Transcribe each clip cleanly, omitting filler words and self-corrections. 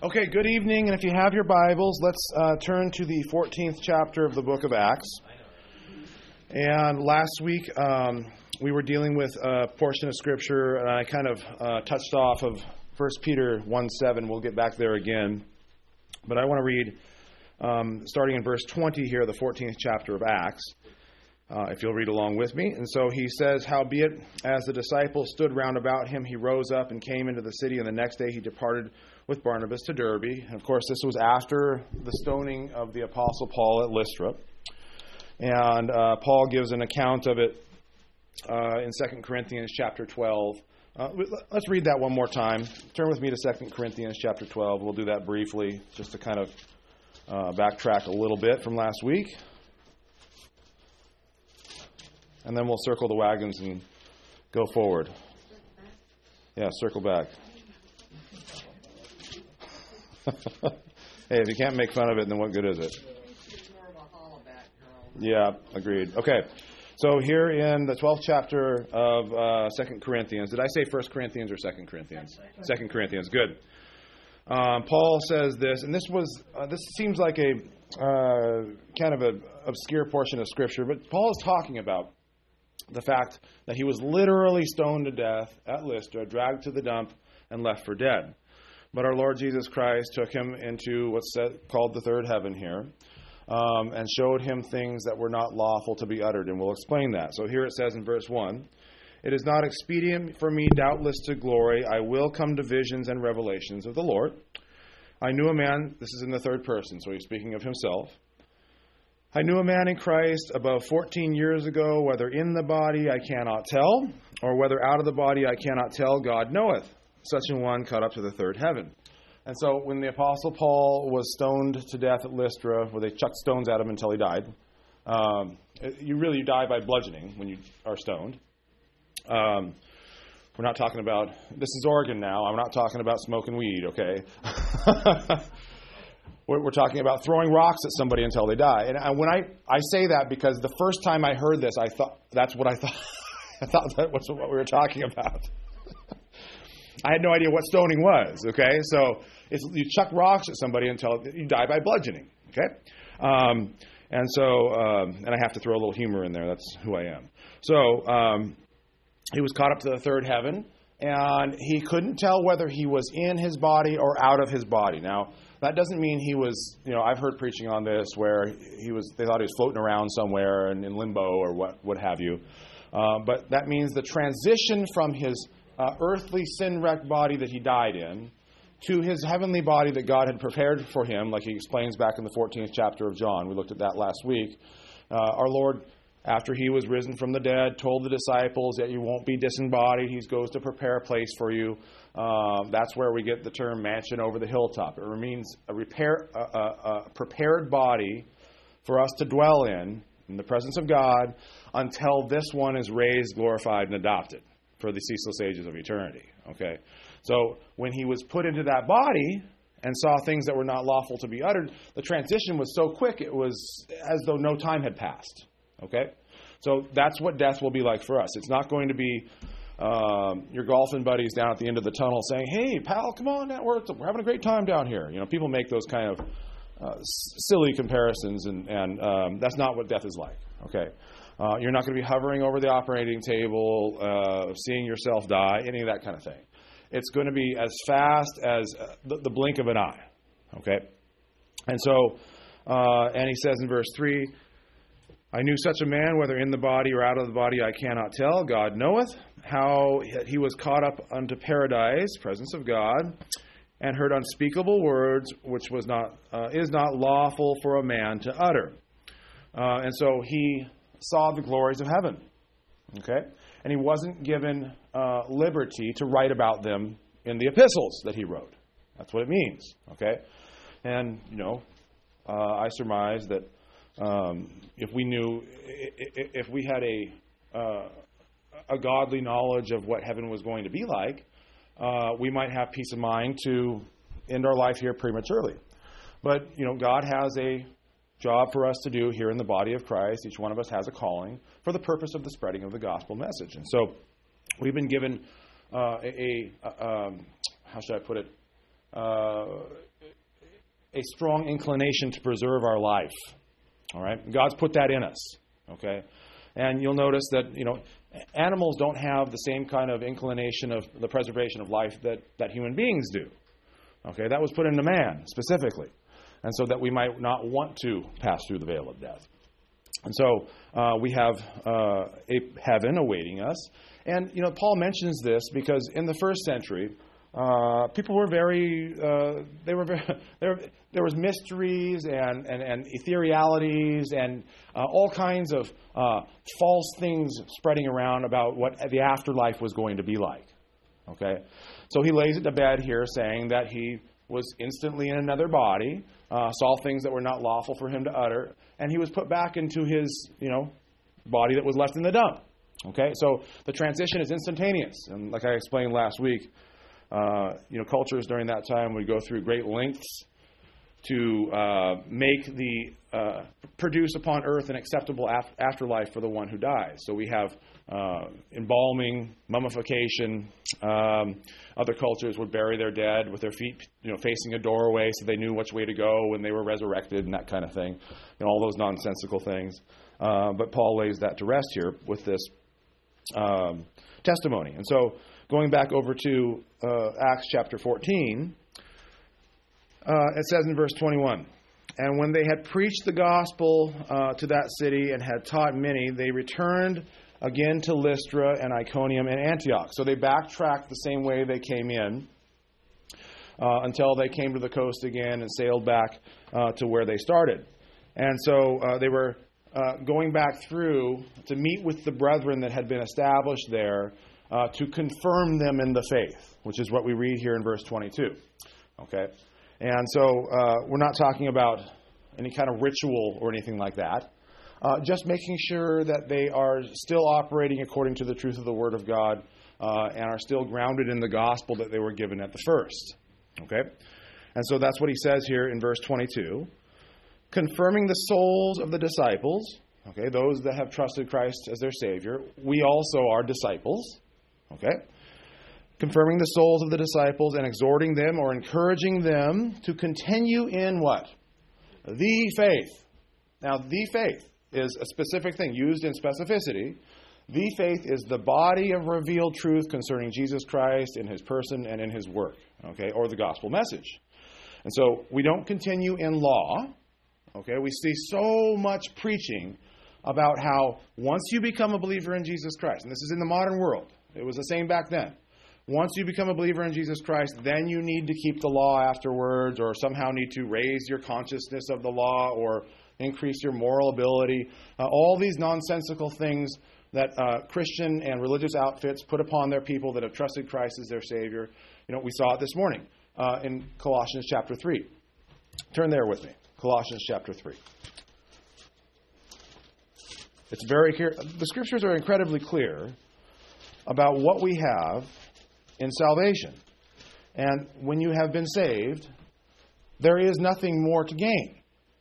Okay, good evening, and if you have your Bibles, let's turn to the 14th chapter of the book of Acts. And last week, we were dealing with a portion of Scripture, and I kind of touched off of 1 Peter 1:7. We'll get back there again. But I want to read, starting in verse 20 here, the 14th chapter of Acts, if you'll read along with me. And so he says, "Howbeit, as the disciples stood round about him, he rose up and came into the city, and the next day he departed with Barnabas to Derbe." And of course, this was after the stoning of the Apostle Paul at Lystra. And Paul gives an account of it in 2 Corinthians chapter 12. Let's read that one more time. Turn with me to 2 Corinthians chapter 12. We'll do that briefly just to kind of backtrack a little bit from last week. And then we'll circle the wagons and go forward. Yeah, circle back. Hey, if you can't make fun of it, then what good is it? Yeah, agreed. Okay, so here in the 12th chapter of 2 Corinthians, did I say 1 Corinthians or 2 Corinthians? 2 Corinthians, good. Paul says this, and this seems like a kind of an obscure portion of Scripture, but Paul is talking about the fact that he was literally stoned to death at Lystra, dragged to the dump, and left for dead. But our Lord Jesus Christ took him into what's called the third heaven here, and showed him things that were not lawful to be uttered, and we'll explain that. So here it says in verse 1, "It is not expedient for me doubtless to glory. I will come to visions and revelations of the Lord. I knew a man," this is in the third person, so he's speaking of himself. "I knew a man in Christ above 14 years ago, whether in the body I cannot tell, or whether out of the body I cannot tell, God knoweth. Such an one caught up to the third heaven." And so when the Apostle Paul was stoned to death at Lystra, where they chucked stones at him until he died, you die by bludgeoning when you are stoned. We're not talking about, this is Oregon now, I'm not talking about smoking weed, okay? We're talking about throwing rocks at somebody until they die. And when I say that because the first time I heard this, I thought that's what I thought. I thought that was what we were talking about. I had no idea what stoning was, okay? So you chuck rocks at somebody until you die by bludgeoning, okay? And I have to throw a little humor in there. That's who I am. So he was caught up to the third heaven, and he couldn't tell whether he was in his body or out of his body. Now, that doesn't mean he was, I've heard preaching on this where they thought he was floating around somewhere in limbo or what have you. But that means the transition from his earthly sin-wrecked body that he died in to his heavenly body that God had prepared for him, like he explains back in the 14th chapter of John. We looked at that last week. Our Lord, after he was risen from the dead, told the disciples that you won't be disembodied. He goes to prepare a place for you. That's where we get the term mansion over the hilltop. It means a prepared body for us to dwell in the presence of God until this one is raised, glorified, and adopted for the ceaseless ages of eternity. Okay, so when he was put into that body and saw things that were not lawful to be uttered, the transition was so quick it was as though no time had passed. Okay, so that's what death will be like for us. It's not going to be your golfing buddies down at the end of the tunnel saying, "Hey, pal, come on down. We're having a great time down here." People make those kind of silly comparisons, and that's not what death is like. Okay. You're not going to be hovering over the operating table, seeing yourself die, any of that kind of thing. It's going to be as fast as the blink of an eye. Okay? And so, and he says in verse 3, "I knew such a man, whether in the body or out of the body I cannot tell. God knoweth, how he was caught up unto paradise, presence of God, and heard unspeakable words, which is not lawful for a man to utter." And so he saw the glories of heaven, okay? And he wasn't given liberty to write about them in the epistles that he wrote. That's what it means, okay? And, I surmise that if we had a godly knowledge of what heaven was going to be like, we might have peace of mind to end our life here prematurely. But, God has a job for us to do here in the body of Christ. Each one of us has a calling for the purpose of the spreading of the gospel message. And so we've been given how should I put it? a strong inclination to preserve our life. All right? God's put that in us. Okay? And you'll notice that, animals don't have the same kind of inclination of the preservation of life that human beings do. Okay? That was put into man specifically. And so that we might not want to pass through the vale of death. And so we have a heaven awaiting us. And, Paul mentions this because in the first century, people were there was mysteries and etherealities and all kinds of false things spreading around about what the afterlife was going to be like. Okay? So he lays it to bed here saying that he was instantly in another body, saw things that were not lawful for him to utter, and he was put back into his, body that was left in the dump. Okay? So the transition is instantaneous. And like I explained last week, cultures during that time would go through great lengths to produce upon earth an acceptable afterlife for the one who dies. So we have embalming, mummification. Other cultures would bury their dead with their feet, facing a doorway, so they knew which way to go when they were resurrected, and that kind of thing. All those nonsensical things. But Paul lays that to rest here with this testimony. And so, going back over to Acts chapter 14, it says in verse 21, "And when they had preached the gospel to that city and had taught many, they returned again to Lystra and Iconium and Antioch." So they backtracked the same way they came in until they came to the coast again and sailed back to where they started. And so they were going back through to meet with the brethren that had been established there to confirm them in the faith, which is what we read here in verse 22. Okay? And so we're not talking about any kind of ritual or anything like that. Just making sure that they are still operating according to the truth of the Word of God and are still grounded in the gospel that they were given at the first. Okay? And so that's what he says here in verse 22. "Confirming the souls of the disciples," okay, those that have trusted Christ as their Savior. We also are disciples. Okay? "Confirming the souls of the disciples and exhorting them," or encouraging them, "to continue in" what? "The faith." Now, the faith is a specific thing used in specificity. The faith is the body of revealed truth concerning Jesus Christ in His person and in His work, okay, or the gospel message. And so we don't continue in law. Okay, we see so much preaching about how once you become a believer in Jesus Christ, and this is in the modern world, it was the same back then. Once you become a believer in Jesus Christ, then you need to keep the law afterwards, or somehow need to raise your consciousness of the law, or increase your moral ability. All these nonsensical things that Christian and religious outfits put upon their people that have trusted Christ as their Savior. We saw it this morning in Colossians chapter 3. Turn there with me. Colossians chapter 3. It's very clear. The Scriptures are incredibly clear about what we have in salvation. And when you have been saved, there is nothing more to gain.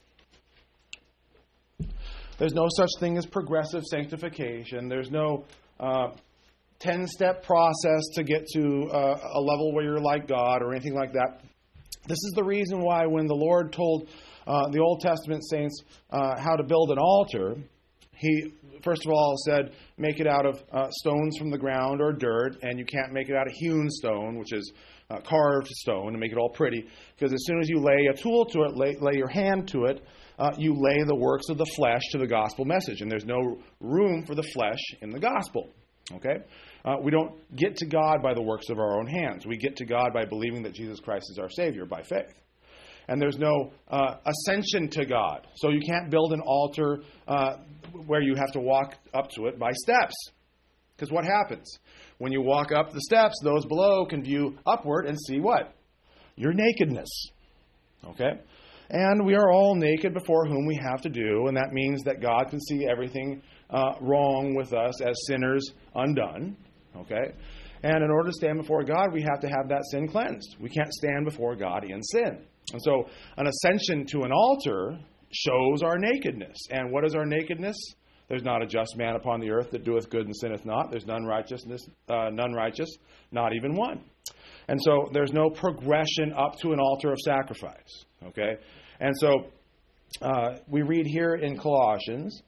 There's no such thing as progressive sanctification. There's no 10-step process to get to a level where you're like God or anything like that. This is the reason why when the Lord told the Old Testament saints how to build an altar, He, first of all, said, make it out of stones from the ground or dirt, and you can't make it out of hewn stone, which is carved stone, and make it all pretty, because as soon as you lay a tool to it, lay your hand to it, you lay the works of the flesh to the gospel message, and there's no room for the flesh in the gospel. Okay? We don't get to God by the works of our own hands. We get to God by believing that Jesus Christ is our Savior by faith. And there's no ascension to God. So you can't build an altar where you have to walk up to it by steps. Because what happens? When you walk up the steps, those below can view upward and see what? Your nakedness. Okay? And we are all naked before whom we have to do, and that means that God can see everything wrong with us as sinners undone. Okay? And in order to stand before God, we have to have that sin cleansed. We can't stand before God in sin. And so an ascension to an altar shows our nakedness. And what is our nakedness? There's not a just man upon the earth that doeth good and sinneth not. There's none righteous, not even one. And so there's no progression up to an altar of sacrifice. Okay? And so we read here in Colossians,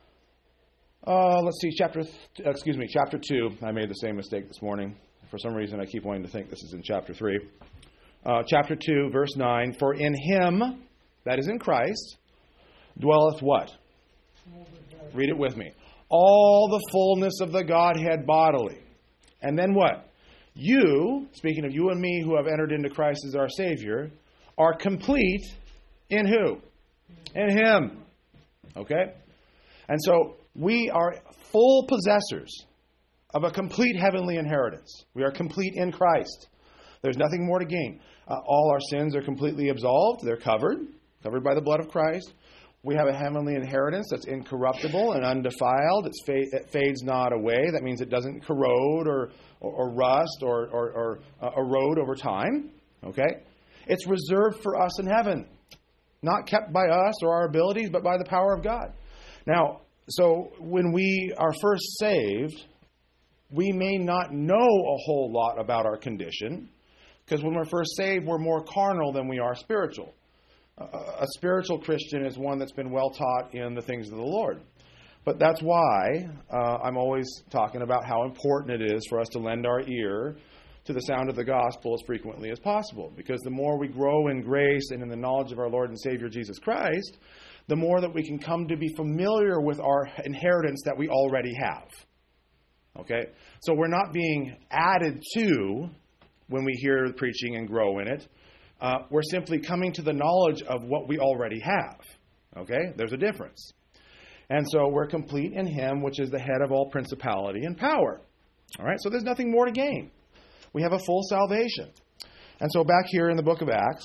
let's see, chapter 2. I made the same mistake this morning. For some reason, I keep wanting to think this is in chapter 3. Chapter 2, verse 9. For in him, that is in Christ, dwelleth what? Read it with me. All the fullness of the Godhead bodily. And then what? You, speaking of you and me who have entered into Christ as our Savior, are complete in who? In him. Okay? And so we are full possessors of a complete heavenly inheritance. We are complete in Christ. There's nothing more to gain. All our sins are completely absolved. They're covered by the blood of Christ. We have a heavenly inheritance that's incorruptible and undefiled. It fades not away. That means it doesn't corrode or rust or erode over time. Okay? It's reserved for us in heaven. Not kept by us or our abilities, but by the power of God. Now, so when we are first saved, we may not know a whole lot about our condition, because when we're first saved, we're more carnal than we are spiritual. A spiritual Christian is one that's been well taught in the things of the Lord. But that's why I'm always talking about how important it is for us to lend our ear to the sound of the gospel as frequently as possible. Because the more we grow in grace and in the knowledge of our Lord and Savior Jesus Christ, the more that we can come to be familiar with our inheritance that we already have. Okay? So we're not being added to when we hear the preaching and grow in it. We're simply coming to the knowledge of what we already have. Okay? There's a difference. And so we're complete in him, which is the head of all principality and power. All right? So there's nothing more to gain. We have a full salvation. And so back here in the book of Acts,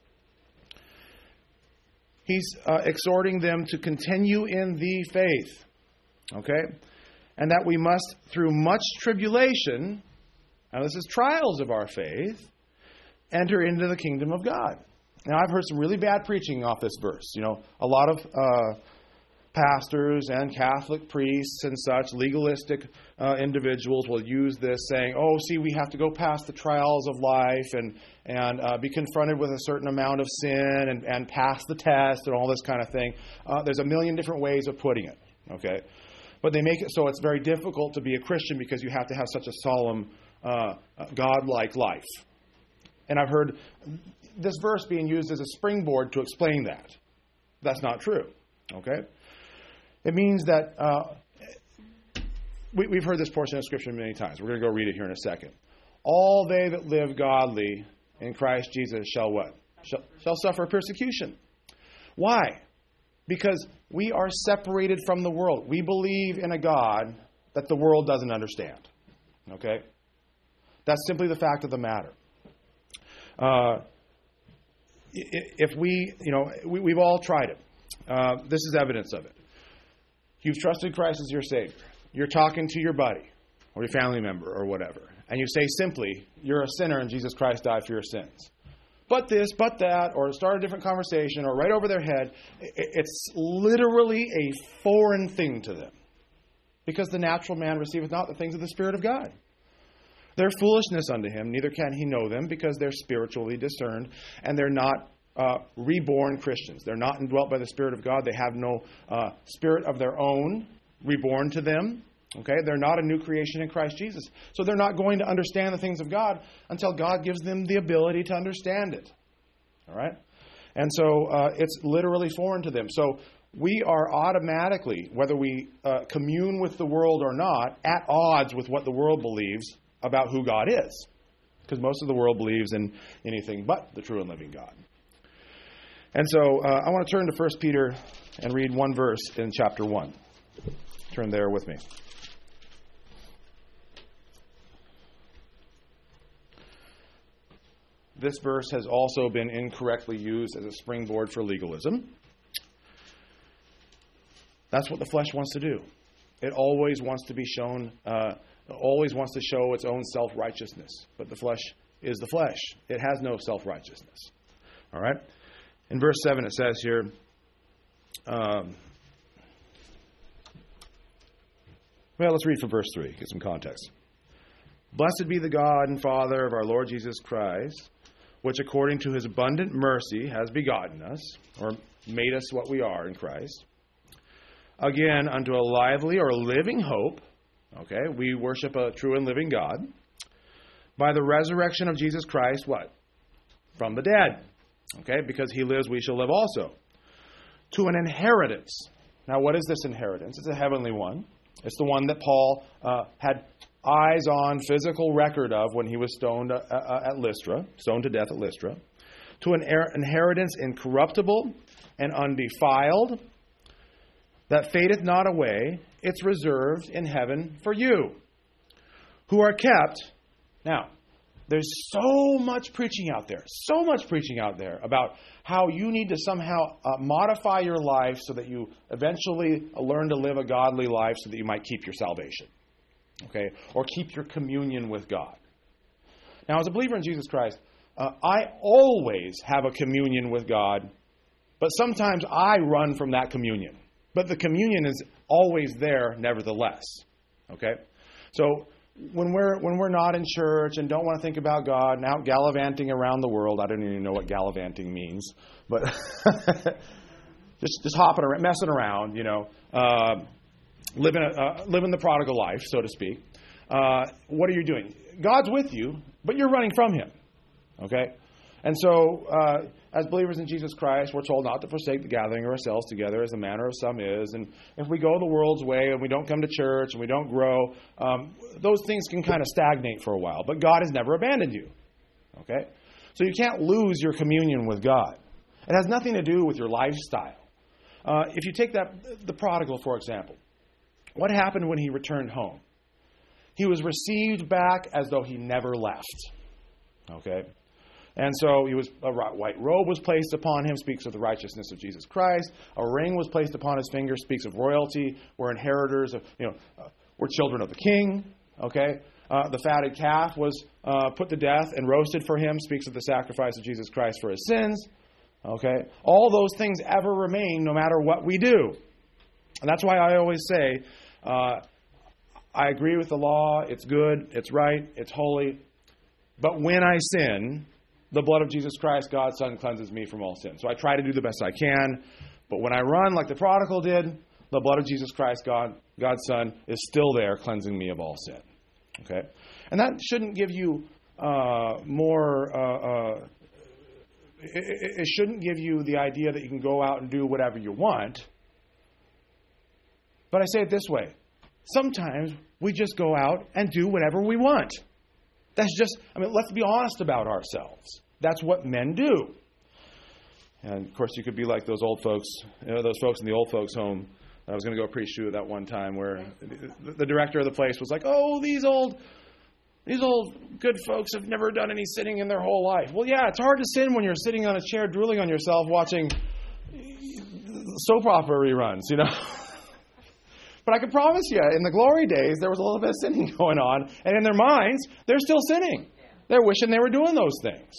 he's exhorting them to continue in the faith. Okay? And that we must, through much tribulation, now this is trials of our faith, enter into the kingdom of God. Now, I've heard some really bad preaching off this verse. You know, a lot of pastors and Catholic priests and such, legalistic individuals will use this saying, oh, see, we have to go past the trials of life and be confronted with a certain amount of sin and pass the test and all this kind of thing. There's a million different ways of putting it, okay? But they make it so it's very difficult to be a Christian because you have to have such a solemn, God-like life. And I've heard this verse being used as a springboard to explain that. That's not true, okay? It means that we've heard this portion of Scripture many times. We're going to go read it here in a second. All they that live godly in Christ Jesus shall what? Shall suffer persecution. Why? Because we are separated from the world. We believe in a God that the world doesn't understand. Okay? That's simply the fact of the matter. If we've all tried it. This is evidence of it. You've trusted Christ as your Savior. You're talking to your buddy or your family member or whatever. And you say simply, you're a sinner and Jesus Christ died for your sins. But this, but that, or start a different conversation, or right over their head. It's literally a foreign thing to them. Because the natural man receiveth not the things of the Spirit of God. They're foolishness unto him, neither can he know them, because they're spiritually discerned, and they're not reborn Christians. They're not indwelt by the Spirit of God. They have no spirit of their own reborn to them. Okay, they're not a new creation in Christ Jesus. So they're not going to understand the things of God until God gives them the ability to understand it. All right? And so it's literally foreign to them. So we are automatically, whether we commune with the world or not, at odds with what the world believes about who God is. Because most of the world believes in anything but the true and living God. And so I want to turn to 1 Peter and read one verse in chapter 1. Turn there with me. This verse has also been incorrectly used as a springboard for legalism. That's what the flesh wants to do. It always wants to be shown, always wants to show its own self-righteousness. But the flesh is the flesh. It has no self-righteousness. All right? In verse 7 it says here, well, let's read from verse 3, get some context. Blessed be the God and Father of our Lord Jesus Christ, which according to his abundant mercy has begotten us, or made us what we are in Christ, again unto a lively or living hope. Okay, we worship a true and living God. By the resurrection of Jesus Christ, what? From the dead. Okay, because he lives, we shall live also. To an inheritance. Now, what is this inheritance? It's a heavenly one. It's the one that Paul had eyes on, physical record of when he was stoned at Lystra, stoned to death at Lystra. To an inheritance incorruptible and undefiled, that fadeth not away. It's reserved in heaven for you, who are kept. Now, there's so much preaching out there about how you need to somehow modify your life so that you eventually learn to live a godly life so that you might keep your salvation, okay, or keep your communion with God. Now, as a believer in Jesus Christ, I always have a communion with God, but sometimes I run from that communion. But the communion is always there, nevertheless, okay? So when we're not in church and don't want to think about God and out gallivanting around the world, I don't even know what gallivanting means, but just hopping around, messing around, living the prodigal life, so to speak. What are you doing? God's with you, but you're running from him, okay? And so, as believers in Jesus Christ, we're told not to forsake the gathering of ourselves together as the manner of some is. And if we go the world's way and we don't come to church and we don't grow, those things can kind of stagnate for a while. But God has never abandoned you. Okay? So you can't lose your communion with God. It has nothing to do with your lifestyle. If you take the prodigal, for example, what happened when he returned home? He was received back as though he never left. Okay? And so a white robe was placed upon him, speaks of the righteousness of Jesus Christ. A ring was placed upon his finger, speaks of royalty. We're inheritors of, we're children of the king. Okay, the fatted calf was put to death and roasted for him, speaks of the sacrifice of Jesus Christ for his sins. Okay, all those things ever remain, no matter what we do. And that's why I always say, I agree with the law. It's good. It's right. It's holy. But when I sin, the blood of Jesus Christ, God's Son, cleanses me from all sin. So I try to do the best I can. But when I run like the prodigal did, the blood of Jesus Christ, God's Son, is still there cleansing me of all sin. Okay? And that shouldn't give you it shouldn't give you the idea that you can go out and do whatever you want. But I say it this way. Sometimes we just go out and do whatever we want. Let's be honest about ourselves. That's what men do. And, of course, you could be like those old folks, those folks in the old folks' home. I was going to go preach to at that one time where the director of the place was like, oh, these old good folks have never done any sinning in their whole life. Well, yeah, it's hard to sin when you're sitting on a chair drooling on yourself watching soap opera reruns, But I can promise you, in the glory days, there was a little bit of sinning going on. And in their minds, they're still sinning. They're wishing they were doing those things,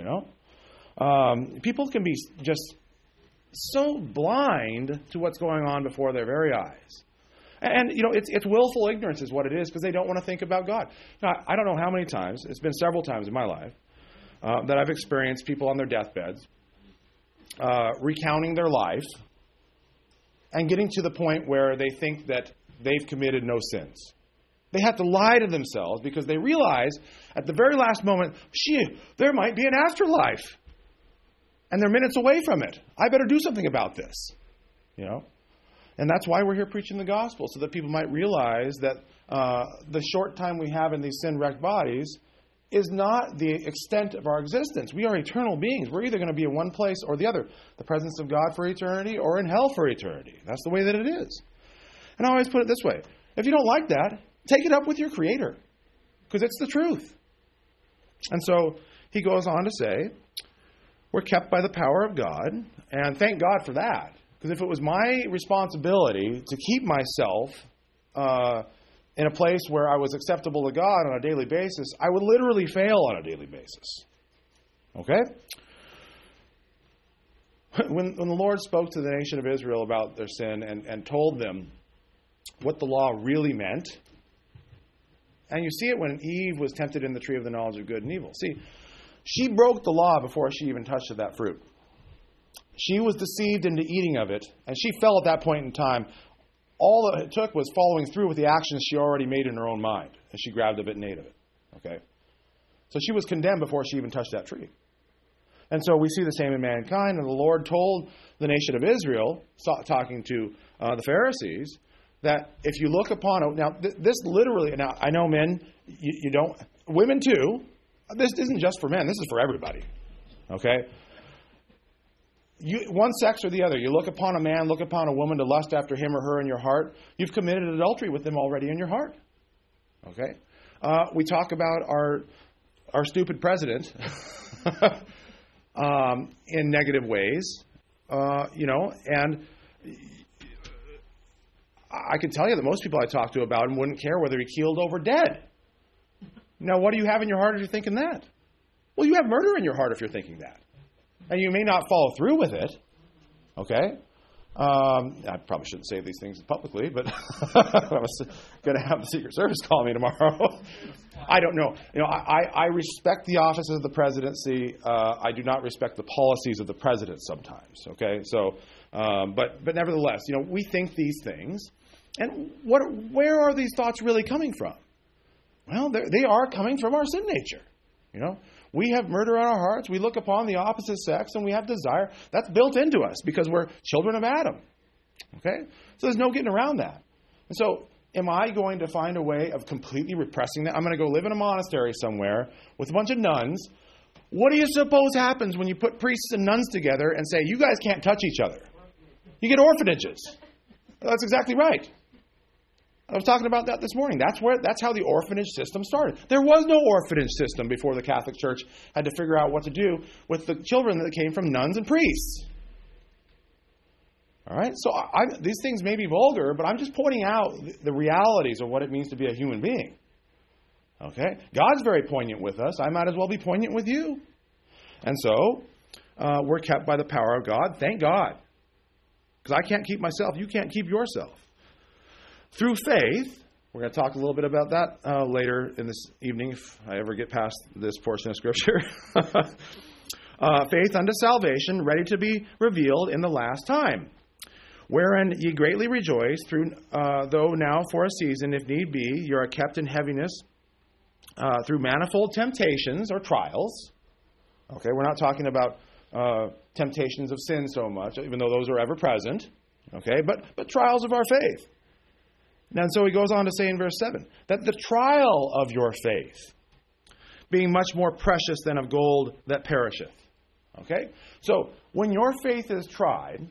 People can be just so blind to what's going on before their very eyes. And it's willful ignorance is what it is, because they don't want to think about God. I don't know how many times, it's been several times in my life, that I've experienced people on their deathbeds recounting their life and getting to the point where they think that they've committed no sins. They have to lie to themselves because they realize at the very last moment, there might be an afterlife. And they're minutes away from it. I better do something about this. And that's why we're here preaching the gospel, so that people might realize that the short time we have in these sin-wrecked bodies is not the extent of our existence. We are eternal beings. We're either going to be in one place or the other. The presence of God for eternity or in hell for eternity. That's the way that it is. And I always put it this way. If you don't like that, take it up with your Creator. Because it's the truth. And so he goes on to say, we're kept by the power of God. And thank God for that. Because if it was my responsibility to keep myself in a place where I was acceptable to God on a daily basis, I would literally fail on a daily basis. Okay? When the Lord spoke to the nation of Israel about their sin and told them what the law really meant, And you see it when Eve was tempted in the tree of the knowledge of good and evil. See, she broke the law before she even touched that fruit. She was deceived into eating of it, and she fell at that point in time. All it took was following through with the actions she already made in her own mind, and she grabbed of it and ate of it. Okay? So she was condemned before she even touched that tree. And so we see the same in mankind, and the Lord told the nation of Israel, talking to the Pharisees, that if you look upon it, now this literally, now I know men, you don't, women too, this isn't just for men, this is for everybody. Okay? One sex or the other, you look upon a man, look upon a woman to lust after him or her in your heart, you've committed adultery with them already in your heart. Okay? We talk about our stupid president in negative ways, and I can tell you that most people I talk to about him wouldn't care whether he keeled over dead. Now, what do you have in your heart if you're thinking that? Well, you have murder in your heart if you're thinking that. And you may not follow through with it. Okay? I probably shouldn't say these things publicly, but I was going to have the Secret Service call me tomorrow. I don't know. I respect the office of the presidency. I do not respect the policies of the president sometimes. Okay? So, but nevertheless, we think these things. And where are these thoughts really coming from? Well, they are coming from our sin nature. We have murder in our hearts. We look upon the opposite sex and we have desire. That's built into us because we're children of Adam. Okay? So there's no getting around that. And so am I going to find a way of completely repressing that? I'm going to go live in a monastery somewhere with a bunch of nuns. What do you suppose happens when you put priests and nuns together and say, you guys can't touch each other? You get orphanages. That's exactly right. I was talking about that this morning. That's how the orphanage system started. There was no orphanage system before the Catholic Church had to figure out what to do with the children that came from nuns and priests. All right? So these things may be vulgar, but I'm just pointing out the realities of what it means to be a human being. Okay? God's very poignant with us. I might as well be poignant with you. And so, we're kept by the power of God. Thank God. Because I can't keep myself. You can't keep yourself. Through faith, we're going to talk a little bit about that later in this evening if I ever get past this portion of Scripture. Faith unto salvation, ready to be revealed in the last time, wherein ye greatly rejoice, though now for a season, if need be, you are kept in heaviness through manifold temptations or trials. Okay, we're not talking about temptations of sin so much, even though those are ever present. Okay, but trials of our faith. And so he goes on to say in verse 7, that the trial of your faith, being much more precious than of gold that perisheth. Okay? So, when your faith is tried,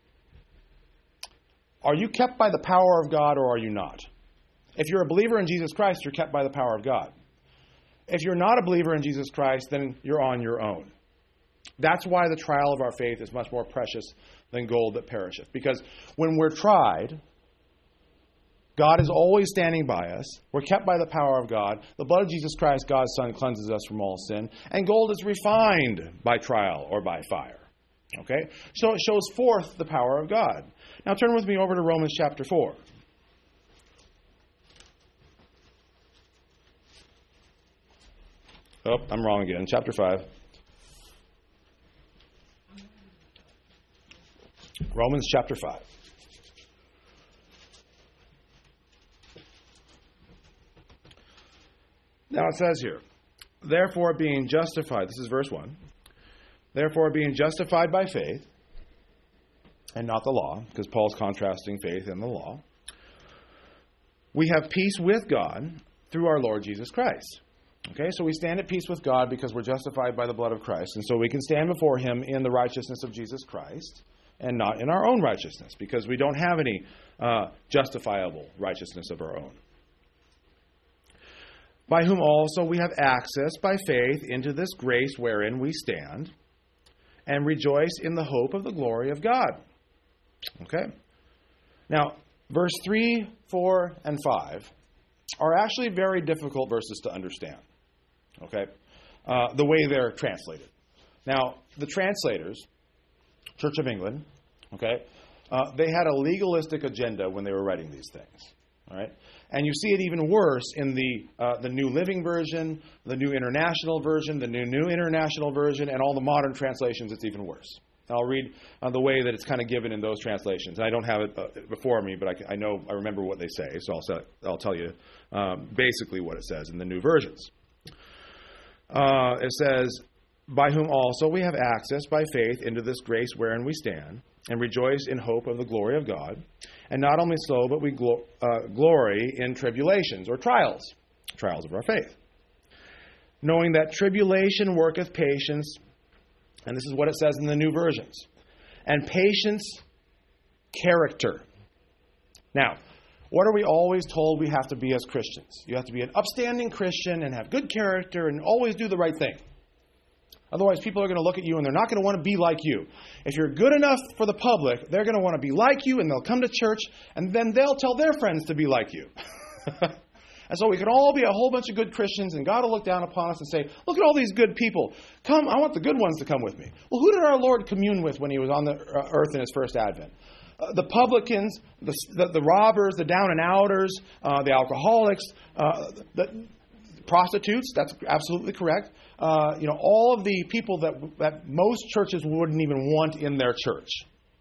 are you kept by the power of God or are you not? If you're a believer in Jesus Christ, you're kept by the power of God. If you're not a believer in Jesus Christ, then you're on your own. That's why the trial of our faith is much more precious than gold that perisheth. Because when we're tried, God is always standing by us. We're kept by the power of God. The blood of Jesus Christ, God's Son, cleanses us from all sin. And gold is refined by trial or by fire. Okay? So it shows forth the power of God. Now turn with me over to Romans chapter 4. Oh, I'm wrong again. Chapter 5. Romans chapter 5. Now it says here, therefore being justified, this is verse 1, therefore being justified by faith, and not the law, because Paul's contrasting faith and the law, we have peace with God through our Lord Jesus Christ. Okay, so we stand at peace with God because we're justified by the blood of Christ, and so we can stand before Him in the righteousness of Jesus Christ, and not in our own righteousness, because we don't have any justifiable righteousness of our own. By whom also we have access by faith into this grace wherein we stand, and rejoice in the hope of the glory of God. Okay? Now, verse 3, 4, and 5 are actually very difficult verses to understand. Okay? The way they're translated. Now, the translators, Church of England, okay, they had a legalistic agenda when they were writing these things. All right? And you see it even worse in the New Living Version, the New International Version, the New International Version, and all the modern translations. It's even worse. And I'll read the way that it's kind of given in those translations. I don't have it before me, but I remember what they say, so I'll tell you basically what it says in the new versions. It says, "By whom also we have access by faith into this grace wherein we stand, and rejoice in hope of the glory of God. And not only so, but we glory in tribulations," or trials of our faith. "Knowing that tribulation worketh patience," and this is what it says in the new versions, "and patience, character." Now, what are we always told we have to be as Christians? You have to be an upstanding Christian and have good character and always do the right thing. Otherwise, people are going to look at you and they're not going to want to be like you. If you're good enough for the public, they're going to want to be like you, and they'll come to church, and then they'll tell their friends to be like you. And so we can all be a whole bunch of good Christians, and God will look down upon us and say, "Look at all these good people. Come, I want the good ones to come with me." Well, who did our Lord commune with when he was on the earth in his first advent? The publicans, the robbers, the down and outers, the alcoholics, the prostitutes. That's absolutely correct. All of the people that most churches wouldn't even want in their church.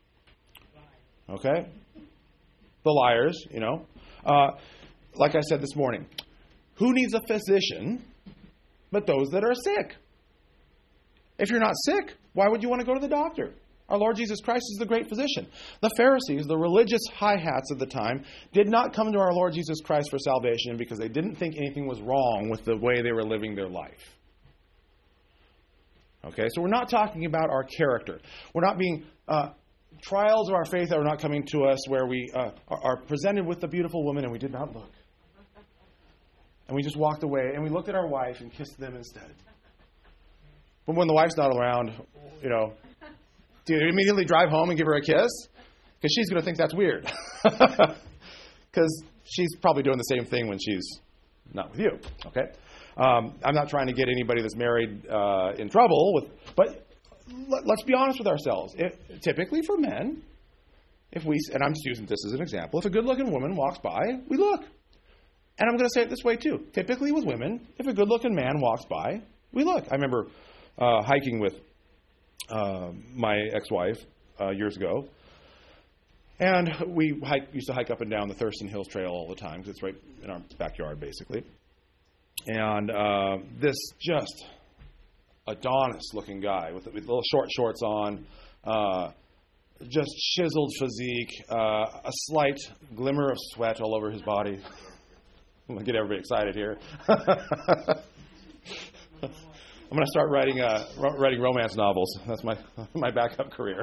Okay? The liars, Like I said this morning, who needs a physician but those that are sick? If you're not sick, why would you want to go to the doctor? Our Lord Jesus Christ is the great physician. The Pharisees, the religious high-hats of the time, did not come to our Lord Jesus Christ for salvation because they didn't think anything was wrong with the way they were living their life. Okay, so we're not talking about our character. We're not being trials of our faith that are not coming to us where we are presented with the beautiful woman and we did not look. And we just walked away and we looked at our wife and kissed them instead. But when the wife's not around, do you immediately drive home and give her a kiss? Because she's going to think that's weird. Because she's probably doing the same thing when she's not with you. Okay? I'm not trying to get anybody that's married in trouble, but let's be honest with ourselves. Typically for men, and I'm just using this as an example, if a good-looking woman walks by, we look. And I'm going to say it this way too. Typically with women, if a good-looking man walks by, we look. I remember hiking with my ex-wife years ago, and we used to hike up and down the Thurston Hills Trail all the time because it's right in our backyard, basically. And this just Adonis-looking guy with little short shorts on, just chiseled physique, a slight glimmer of sweat all over his body. I'm going to get everybody excited here. I'm going to start writing romance novels. That's my backup career.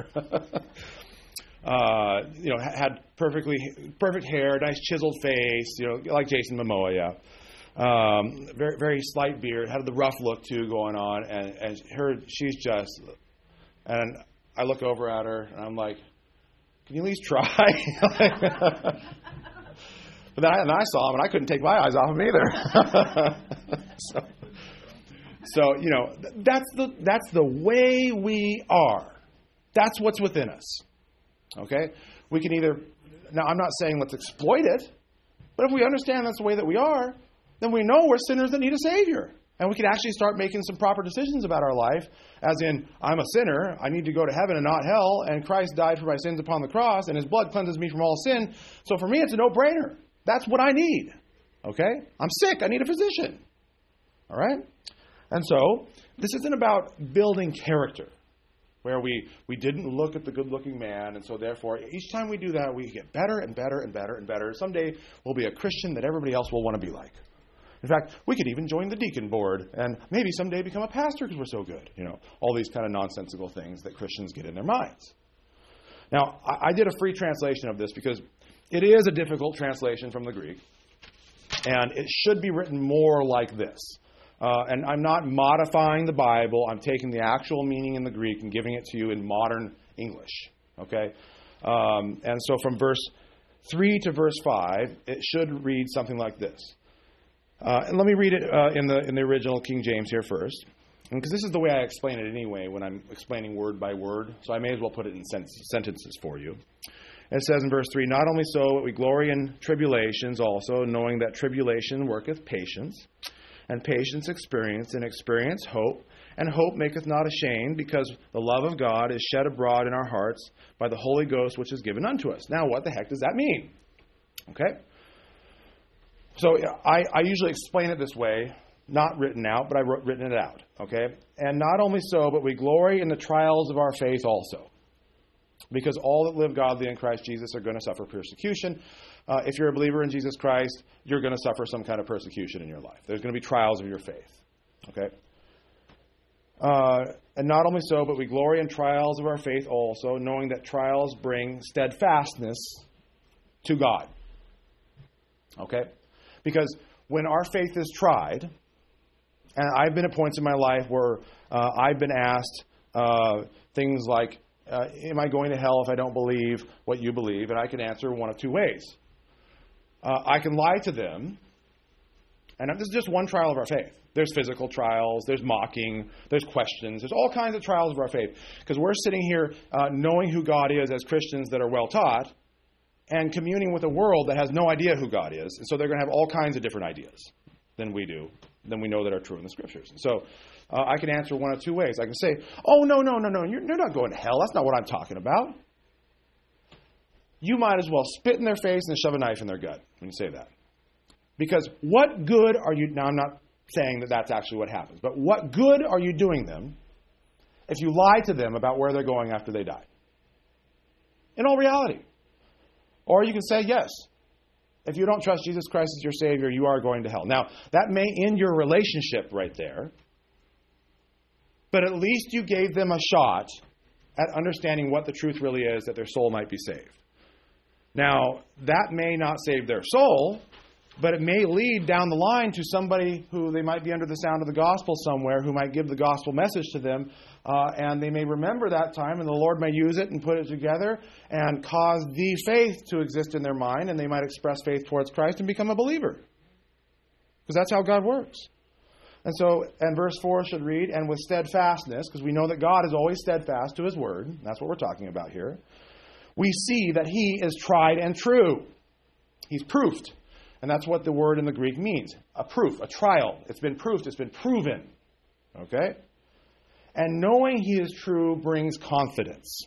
Had perfect hair, nice chiseled face, like Jason Momoa, yeah. Very, very slight beard, had the rough look too going on, and she's just, and I look over at her and I'm like, "Can you at least try?" But then I saw him and I couldn't take my eyes off him either. So that's the way we are. That's what's within us. Okay? We can either, now I'm not saying let's exploit it, but if we understand that's the way that we are, then we know we're sinners that need a Savior. And we can actually start making some proper decisions about our life, as in, I'm a sinner, I need to go to heaven and not hell, and Christ died for my sins upon the cross, and His blood cleanses me from all sin. So for me, it's a no-brainer. That's what I need. Okay? I'm sick. I need a physician. All right? And so, this isn't about building character, where we didn't look at the good-looking man, and so therefore, each time we do that, we get better and better and better and better. Someday, we'll be a Christian that everybody else will want to be like. In fact, we could even join the deacon board and maybe someday become a pastor because we're so good. All these kind of nonsensical things that Christians get in their minds. Now, I did a free translation of this because it is a difficult translation from the Greek, and it should be written more like this. And I'm not modifying the Bible. I'm taking the actual meaning in the Greek and giving it to you in modern English. Okay? And so from verse 3 to verse 5, it should read something like this. And let me read it in the original King James here first, because this is the way I explain it anyway when I'm explaining word by word, so I may as well put it in sentences for you. It says in verse 3, not only so, but we glory in tribulations also, knowing that tribulation worketh patience, and patience experience, and experience hope, and hope maketh not ashamed, because the love of God is shed abroad in our hearts by the Holy Ghost which is given unto us. Now, what the heck does that mean? Okay? So I usually explain it this way, not written out, but I've written it out. Okay? And not only so, but we glory in the trials of our faith also. Because all that live godly in Christ Jesus are going to suffer persecution. If you're a believer in Jesus Christ, you're going to suffer some kind of persecution in your life. There's going to be trials of your faith. Okay? And not only so, but we glory in trials of our faith also, knowing that trials bring steadfastness to God. Okay? Because when our faith is tried, and I've been at points in my life where I've been asked things like, am I going to hell if I don't believe what you believe? And I can answer one of two ways. I can lie to them, and this is just one trial of our faith. There's physical trials, there's mocking, there's questions, there's all kinds of trials of our faith. Because we're sitting here knowing who God is as Christians that are well taught, and communing with a world that has no idea who God is. And so they're going to have all kinds of different ideas than we do, than we know that are true in the Scriptures. And so I can answer one of two ways. I can say, oh, no, you're not going to hell. That's not what I'm talking about. You might as well spit in their face and shove a knife in their gut when you say that. Because what good are you... Now, I'm not saying that that's actually what happens, but what good are you doing them if you lie to them about where they're going after they die? In all reality. Or you can say, yes, if you don't trust Jesus Christ as your Savior, you are going to hell. Now, that may end your relationship right there, but at least you gave them a shot at understanding what the truth really is, that their soul might be saved. Now, that may not save their soul, but it may lead down the line to somebody who they might be under the sound of the gospel somewhere, who might give the gospel message to them, and they may remember that time, and the Lord may use it and put it together and cause the faith to exist in their mind, and they might express faith towards Christ and become a believer. Because that's how God works. And so, and verse 4 should read, and with steadfastness, because we know that God is always steadfast to His word. That's what we're talking about here. We see that He is tried and true. He's proofed. And that's what the word in the Greek means. A proof, a trial. It's been proofed, it's been proven. Okay? And knowing He is true brings confidence.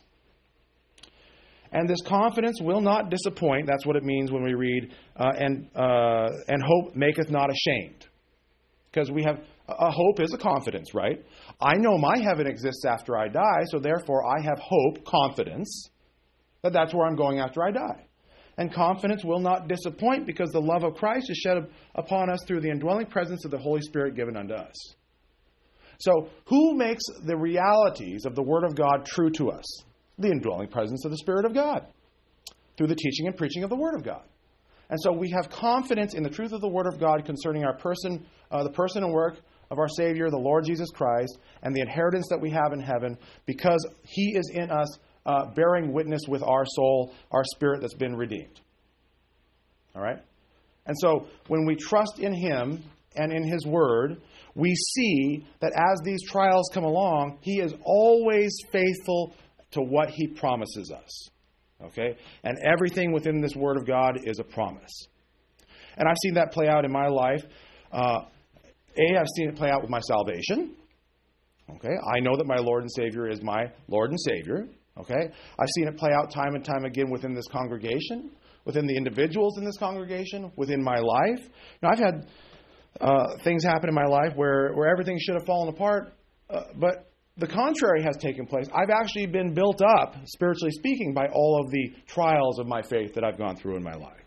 And this confidence will not disappoint. That's what it means when we read, and hope maketh not ashamed. Because we have, a hope is a confidence, right? I know my heaven exists after I die, so therefore I have hope, confidence, that that's where I'm going after I die. And confidence will not disappoint because the love of Christ is shed upon us through the indwelling presence of the Holy Spirit given unto us. So, who makes the realities of the Word of God true to us? The indwelling presence of the Spirit of God through the teaching and preaching of the Word of God. And so we have confidence in the truth of the Word of God concerning our person, the person and work of our Savior, the Lord Jesus Christ, and the inheritance that we have in heaven because He is in us, bearing witness with our soul, our spirit that's been redeemed. All right? And so when we trust in Him and in His Word, we see that as these trials come along, He is always faithful to what He promises us. Okay? And everything within this Word of God is a promise. And I've seen that play out in my life. I've seen it play out with my salvation. Okay? I know that my Lord and Savior is my Lord and Savior. Okay? I've seen it play out time and time again within this congregation, within the individuals in this congregation, within my life. Now, I've had things happen in my life where everything should have fallen apart, but the contrary has taken place. I've actually been built up, spiritually speaking, by all of the trials of my faith that I've gone through in my life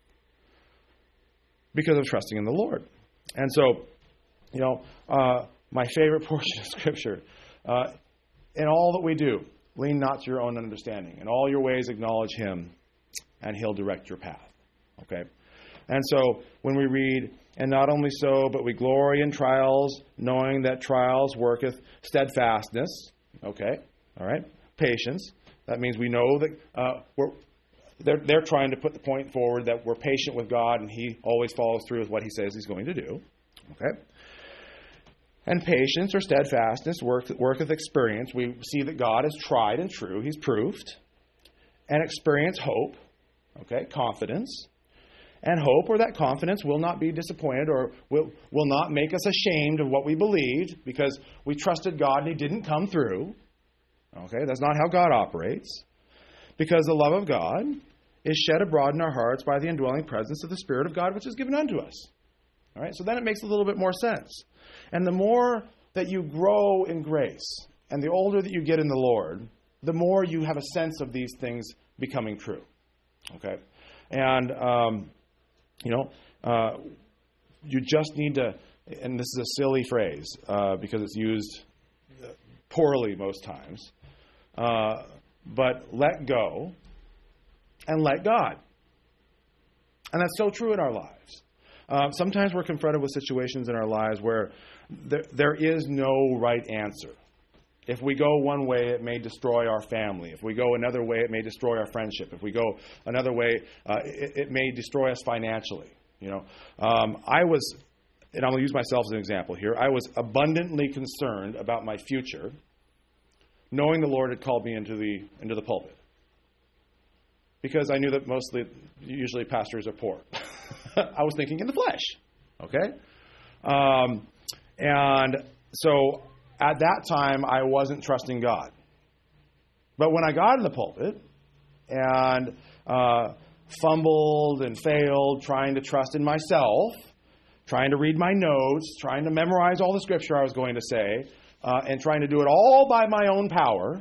because of trusting in the Lord. And so, my favorite portion of Scripture, in all that we do, lean not to your own understanding. In all your ways acknowledge Him, and He'll direct your path. Okay? And so, when we read, and not only so, but we glory in trials, knowing that trials worketh steadfastness. Okay? All right? Patience. That means we know that they're trying to put the point forward that we're patient with God, and He always follows through with what He says He's going to do. Okay? And patience or steadfastness worketh experience. We see that God is tried and true. He's proved. And experience hope. Okay, confidence. And hope, or that confidence will not be disappointed or will not make us ashamed of what we believed because we trusted God and He didn't come through. Okay, that's not how God operates. Because the love of God is shed abroad in our hearts by the indwelling presence of the Spirit of God, which is given unto us. All right, so then it makes a little bit more sense. And the more that you grow in grace and the older that you get in the Lord, the more you have a sense of these things becoming true. Okay, and you just need to, and this is a silly phrase because it's used poorly most times, but let go and let God. And that's so true in our lives. Sometimes we're confronted with situations in our lives where there is no right answer. If we go one way, it may destroy our family. If we go another way, it may destroy our friendship. If we go another way, it may destroy us financially. I was, and I'll use myself as an example here, I was abundantly concerned about my future, knowing the Lord had called me into the pulpit. Because I knew that usually pastors are poor. I was thinking in the flesh. Okay? And so at that time, I wasn't trusting God. But when I got in the pulpit and fumbled and failed trying to trust in myself, trying to read my notes, trying to memorize all the scripture I was going to say, and trying to do it all by my own power,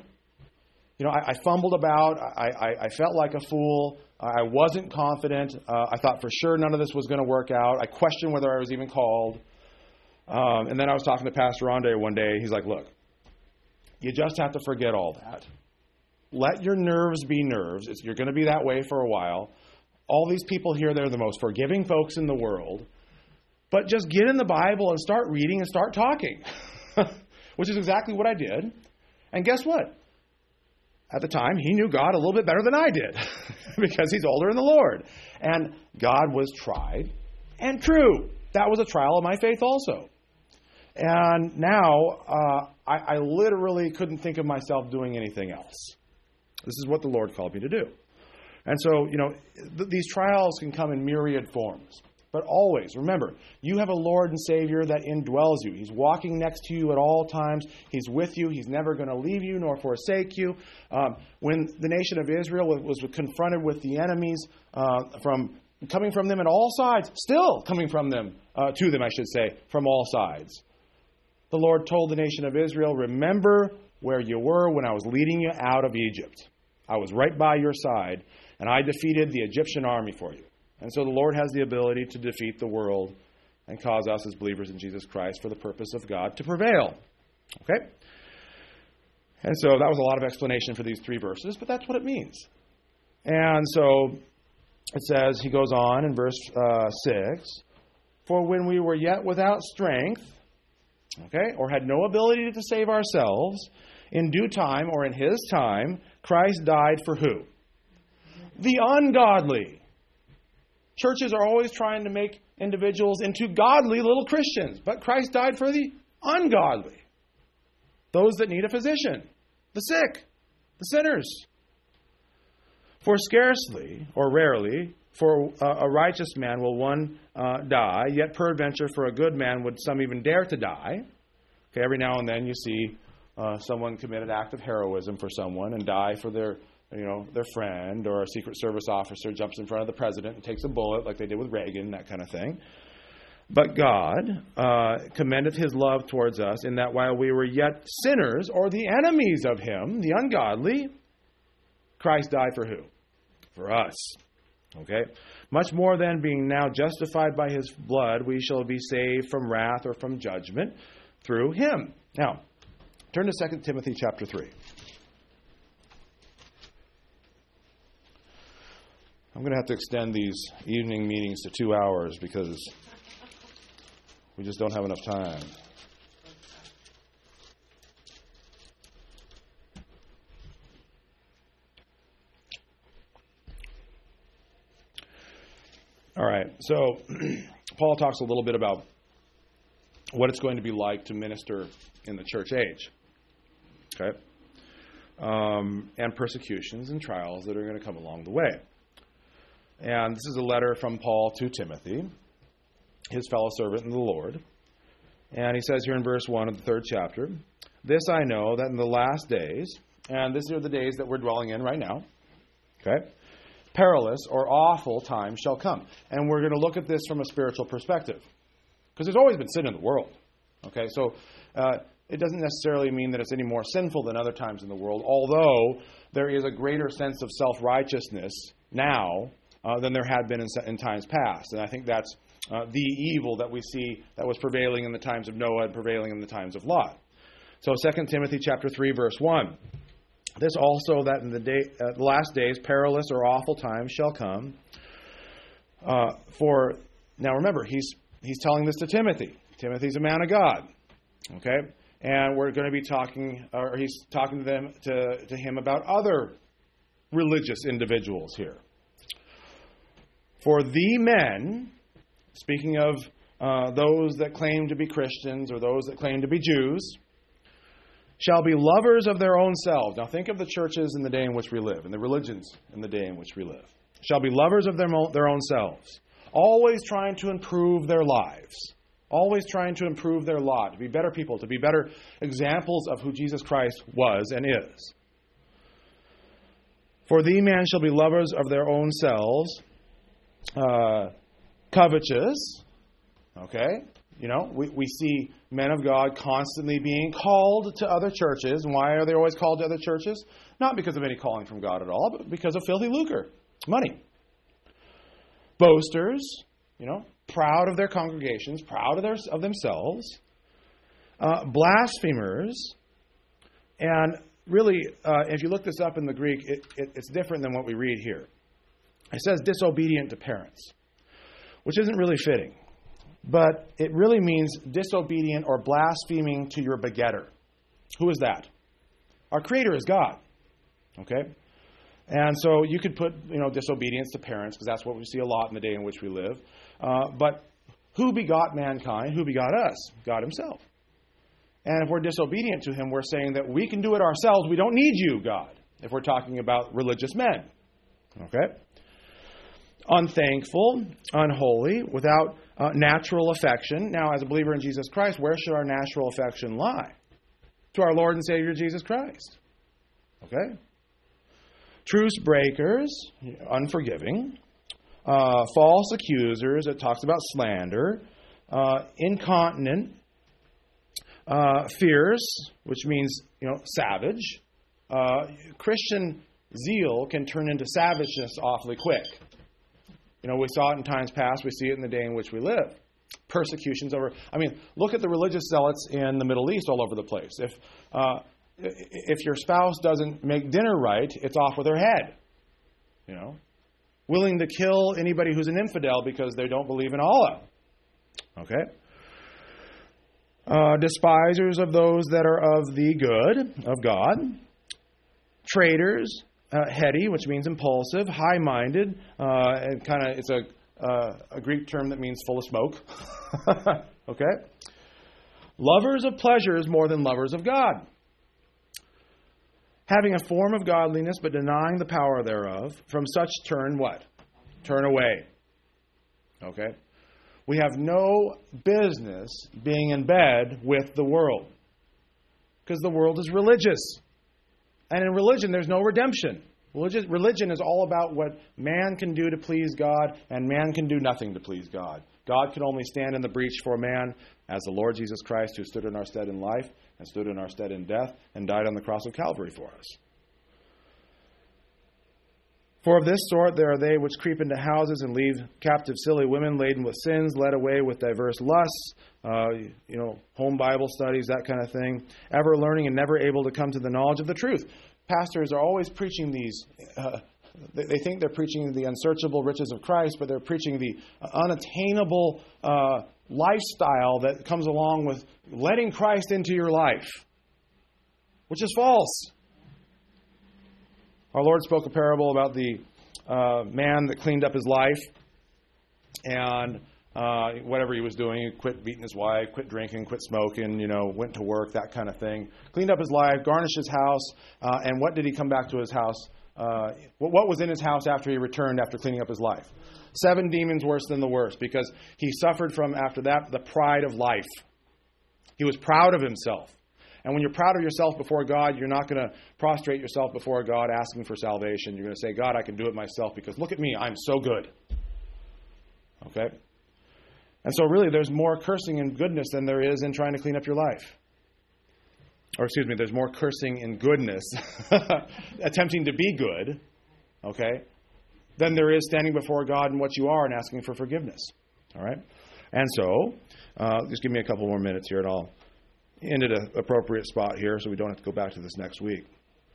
I fumbled about. I felt like a fool. I wasn't confident. I thought for sure none of this was going to work out. I questioned whether I was even called. And then I was talking to Pastor Ronde one day. He's like, look, you just have to forget all that. Let your nerves be nerves. You're going to be that way for a while. All these people here, they're the most forgiving folks in the world. But just get in the Bible and start reading and start talking, which is exactly what I did. And guess what? At the time, he knew God a little bit better than I did because he's older in the Lord. And God was tried and true. That was a trial of my faith also. And now I literally couldn't think of myself doing anything else. This is what the Lord called me to do. And so, these trials can come in myriad forms. But always, remember, you have a Lord and Savior that indwells you. He's walking next to you at all times. He's with you. He's never going to leave you nor forsake you. When the nation of Israel was confronted with the enemies coming from them at all sides, still coming from them, to them, I should say, from all sides, the Lord told the nation of Israel, remember where you were when I was leading you out of Egypt. I was right by your side, and I defeated the Egyptian army for you. And so the Lord has the ability to defeat the world and cause us as believers in Jesus Christ for the purpose of God to prevail. Okay? And so that was a lot of explanation for these three verses, but that's what it means. And so it says, he goes on in verse 6, for when we were yet without strength, okay, or had no ability to save ourselves, in due time or in his time, Christ died for who? The ungodly. Churches are always trying to make individuals into godly little Christians, but Christ died for the ungodly. Those that need a physician, the sick, the sinners. For scarcely, or rarely, for a righteous man will one die, yet peradventure for a good man would some even dare to die. Okay, every now and then you see someone commit an act of heroism for someone and die for their friend, or a Secret Service officer jumps in front of the president and takes a bullet like they did with Reagan, that kind of thing. But God commendeth his love towards us in that while we were yet sinners, or the enemies of him, the ungodly, Christ died for who? For us. Okay? Much more than being now justified by his blood, we shall be saved from wrath or from judgment through him. Now, turn to 2 Timothy chapter 3. I'm going to have to extend these evening meetings to 2 hours because we just don't have enough time. All right, so Paul talks a little bit about what it's going to be like to minister in the church age. Okay? And persecutions and trials that are going to come along the way. And this is a letter from Paul to Timothy, his fellow servant in the Lord. And he says here in verse 1 of the 3rd chapter, "This I know, that in the last days," and these are the days that we're dwelling in right now, okay, "perilous or awful times shall come." And we're going to look at this from a spiritual perspective. Because there's always been sin in the world. Okay, so it doesn't necessarily mean that it's any more sinful than other times in the world, although there is a greater sense of self-righteousness now than there had been in times past. And I think that's the evil that we see that was prevailing in the times of Noah and prevailing in the times of Lot. So 2 Timothy chapter 3, verse 1. "This also, that in the last days perilous or awful times shall come." Now remember, he's telling this to Timothy. Timothy's a man of God. Okay? And we're going to be talking, or he's talking to him about other religious individuals here. "For the men," speaking of those that claim to be Christians or those that claim to be Jews, "shall be lovers of their own selves." Now think of the churches in the day in which we live, and the religions in the day in which we live. "Shall be lovers of their own selves, always trying to improve their lives." Always trying to improve their lot, to be better people, to be better examples of who Jesus Christ was and is. "For the man shall be lovers of their own selves, covetous." Okay? You know, we see men of God constantly being called to other churches. And why are they always called to other churches? Not because of any calling from God at all, but because of filthy lucre, money. "Boasters," you know, proud of their congregations, proud of themselves. "Blasphemers," and really, if you look this up in the Greek, it's different than what we read here. It says "disobedient to parents," which isn't really fitting, but it really means disobedient or blaspheming to your begetter. Who is that? Our Creator is God. Okay? And so you could put, disobedience to parents, because that's what we see a lot in the day in which we live. But who begot mankind? Who begot us? God Himself. And if we're disobedient to Him, we're saying that we can do it ourselves. We don't need you, God, if we're talking about religious men. Okay? "Unthankful, unholy, without natural affection." Now, as a believer in Jesus Christ, where should our natural affection lie? To our Lord and Savior Jesus Christ. Okay? "Truce breakers," unforgiving. "False accusers," it talks about slander. "Incontinent," fierce, which means, savage. Christian zeal can turn into savageness awfully quick. We saw it in times past. We see it in the day in which we live. Persecutions over... look at the religious zealots in the Middle East all over the place. If your spouse doesn't make dinner right, it's off with their head. Willing to kill anybody who's an infidel because they don't believe in Allah. Okay? Despisers of those that are of the good, of God. Traitors, heady, which means impulsive, high-minded, and it's a Greek term that means full of smoke. Okay? Lovers of pleasures more than lovers of God. Having a form of godliness, but denying the power thereof. From such turn what? Turn away. Okay? We have no business being in bed with the world. Because the world is religious. And in religion, there's no redemption. Religion is all about what man can do to please God, and man can do nothing to please God. God can only stand in the breach for man as the Lord Jesus Christ, who stood in our stead in life and stood in our stead in death and died on the cross of Calvary for us. For of this sort there are they which creep into houses and leave captive silly women laden with sins, led away with diverse lusts, home Bible studies, that kind of thing, ever learning and never able to come to the knowledge of the truth. Pastors are always preaching these... They think they're preaching the unsearchable riches of Christ, but they're preaching the unattainable lifestyle that comes along with letting Christ into your life, which is false. Our Lord spoke a parable about the man that cleaned up his life, and whatever he was doing, he quit beating his wife, quit drinking, quit smoking, went to work, that kind of thing. Cleaned up his life, garnished his house, and what did he come back to his house what was in his house after he returned after cleaning up his life? 7 demons worse than the worst, because he suffered from, after that, the pride of life. He was proud of himself. And when you're proud of yourself before God, you're not going to prostrate yourself before God asking for salvation. You're going to say, God, I can do it myself because look at me, I'm so good. Okay? And so really there's more cursing in goodness than there is in trying to clean up your life. Or excuse me, there's more cursing in goodness, attempting to be good, okay, than there is standing before God and what you are and asking for forgiveness. All right? And so, just give me a couple more minutes here and I'll end at an appropriate spot here so we don't have to go back to this next week.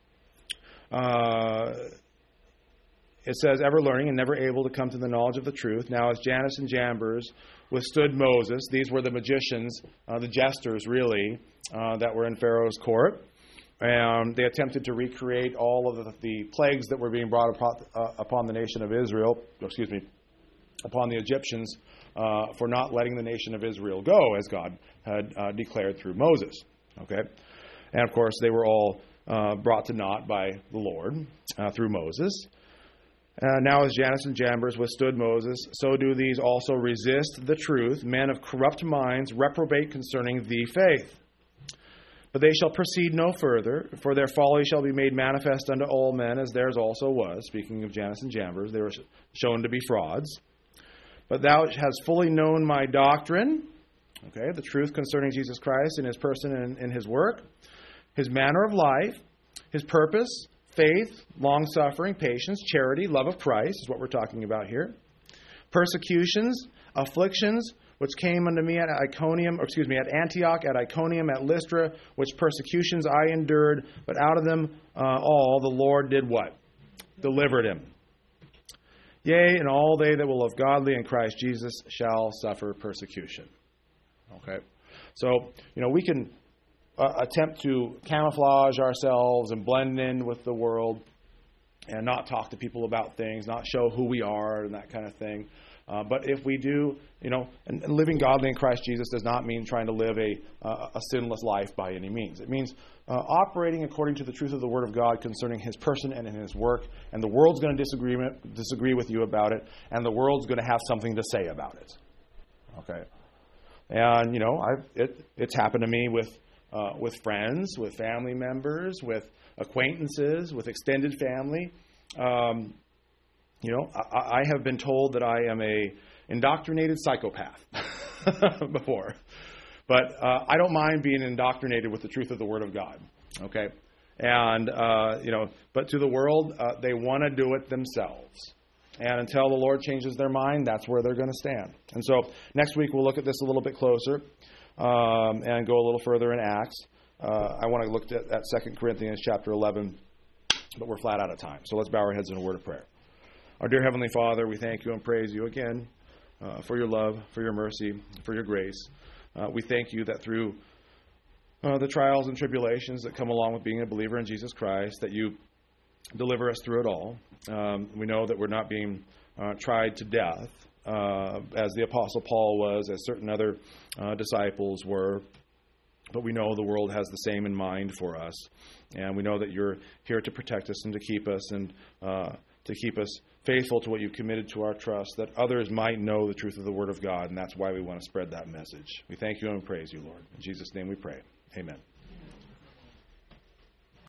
It says, ever learning and never able to come to the knowledge of the truth. Now, as Jannes and Jambres withstood Moses, these were the magicians, the jesters, really, that were in Pharaoh's court. And they attempted to recreate all of the plagues that were being brought upon the nation of Israel, upon the Egyptians, for not letting the nation of Israel go, as God had declared through Moses. Okay, and of course, they were all brought to naught by the Lord through Moses. Now as Jannes and Jambres withstood Moses, so do these also resist the truth. Men of corrupt minds reprobate concerning the faith. But they shall proceed no further, for their folly shall be made manifest unto all men, as theirs also was. Speaking of Jannes and Jambres, they were shown to be frauds. But thou hast fully known my doctrine, okay, the truth concerning Jesus Christ and his person and in his work, his manner of life, his purpose, faith, long-suffering, patience, charity, love of Christ is what we're talking about here. Persecutions, afflictions, which came unto me at Antioch, at Iconium, at Lystra, which persecutions I endured, but out of them all the Lord did what? Delivered him. Yea, and all they that will live godly in Christ Jesus shall suffer persecution. Okay? So, we can attempt to camouflage ourselves and blend in with the world and not talk to people about things, not show who we are and that kind of thing. But if we do, and living godly in Christ Jesus does not mean trying to live a sinless life by any means. It means operating according to the truth of the Word of God concerning his person and in his work, and the world's going to disagree with you about it, and the world's going to have something to say about it. Okay? And, it's happened to me with friends, with family members, with acquaintances, with extended family. I have been told that I am a indoctrinated psychopath before. But I don't mind being indoctrinated with the truth of the Word of God. Okay? And, but to the world, they want to do it themselves. And until the Lord changes their mind, that's where they're going to stand. And so next week we'll look at this a little bit closer and go a little further in Acts. I want to look at 2 Corinthians chapter 11, but we're flat out of time. So let's bow our heads in a word of prayer. Our dear Heavenly Father, we thank you and praise you again for your love, for your mercy, for your grace. We thank you that through the trials and tribulations that come along with being a believer in Jesus Christ, that you deliver us through it all. We know that we're not being tried to death, as the Apostle Paul was, as certain other disciples were. But we know the world has the same in mind for us. And we know that you're here to protect us and to keep us and to keep us faithful to what you've committed to our trust, that others might know the truth of the Word of God. And that's why we want to spread that message. We thank you and praise you, Lord. In Jesus' name we pray. Amen.